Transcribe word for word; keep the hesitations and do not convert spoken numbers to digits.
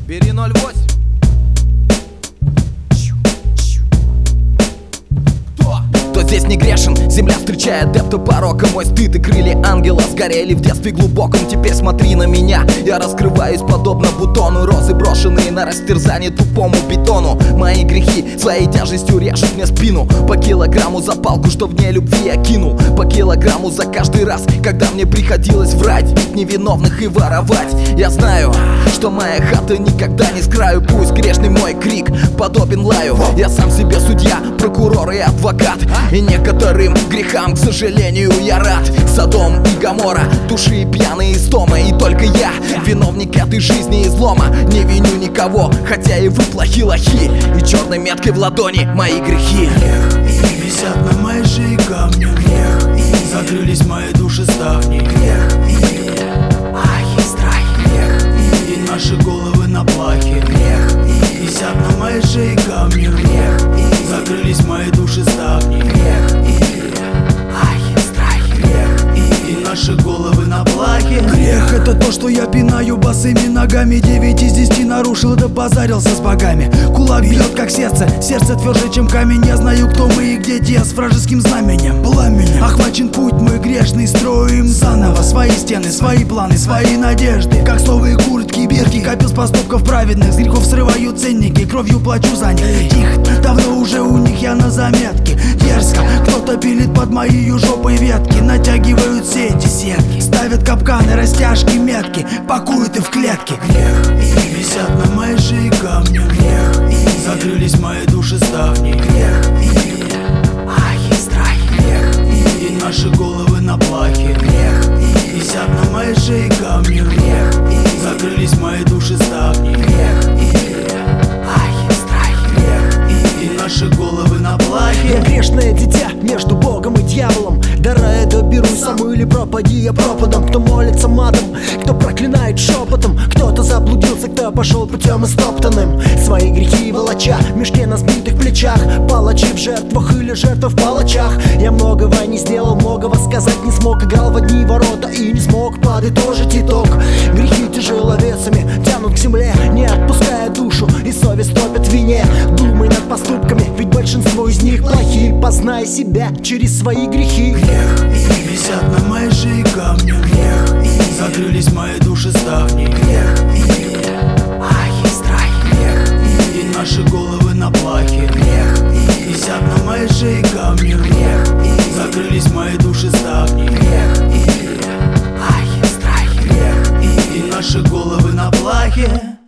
Бери ноль восемь. Кто здесь не грешен? Земля встречает адепта порока. Мой стыд и крылья ангела сгорели в детстве глубоком. Теперь смотри на меня, я раскрываюсь подобно бутону. Розы, брошенные на растерзание тупому бетону. Мои грехи своей тяжестью режут мне спину. По килограмму за палку, что в ней любви я кинул. По килограмму за каждый раз, когда мне приходилось врать, бить невиновных и воровать. Я знаю, что моя хата никогда не с краю. Пусть грешный мой крик подобен лаю. Я сам себе судья, прокурор и адвокат. И некоторым грехам, к сожалению, я рад. Содом и Гоморра, души пьяные истома. И только я, виновник этой жизни излома. Не виню никого, хотя и вы плохи лохи. И черной меткой в ладони мои грехи. Грех висят на моей шее камни. Грех закрылись мои души ставни. Грех ахи, страхи. Грех и наши головы на плахе. Грех висят на моей шее камни. Грех закрылись мои души ставни. Грех ахи, страхи. Грех и наши головы на плахе. Грех — это то, что я пинаю босыми ногами. Девять из десяти нарушил, да позарился с богами. Кулак бьет как сердце, сердце тверже, чем камень. Я знаю, кто мы и где те, с вражеским знаменем пламенем. Охвачен путь мы грешный, строим заново свои стены, свои планы, свои надежды. Как совые куртки, бирки, копил с поступков праведных. С грехов срываю ценники, кровью плачу за них. Их давно уже у них я на заметке. Дерзко, кто-то пилит под моей жопой ветки. Натягивают сети, сетки, ставят капканы, растяжки, метки, пакуют и в клетки. Грех висят на моей шее камни. Грех закрылись мои души ставни. Грех ахи, страхи. Грех и наши головы на плахе. Грех висят на моей шее камни. Грех закрылись мои души ставни. Грех ахи, страхи. Грех и наши головы на плахе. Я грешное дитя между Богом и дьяволом. Дара я доберу сам или пропади я пропадом. Кто молится матом, кто проклинает шепотом. Кто-то заблудился, кто пошел путем истоптанным. Свои грехи волоча в мешке на сбитых плечах. Палачи в жертвах или жертвы в палачах. Я многого не сделал, многого сказать не смог. Играл в одни ворота и не смог подытожить итог. Грехи тяжеловесами тянут к земле, не отпуская душу, и совесть топит в вине. Думай над поступками, ведь большинство из них плохие. Познай себя через свои грехи. Грех висят на моей шее камни. Грех закрылись мои души ставни. Грех ахи, страхи. Грех и наши головы на плахе. Грех висят на моей шее камни. Грех закрылись мои души ставни. Грех ахи, страхи. Грех и наши головы на плахе.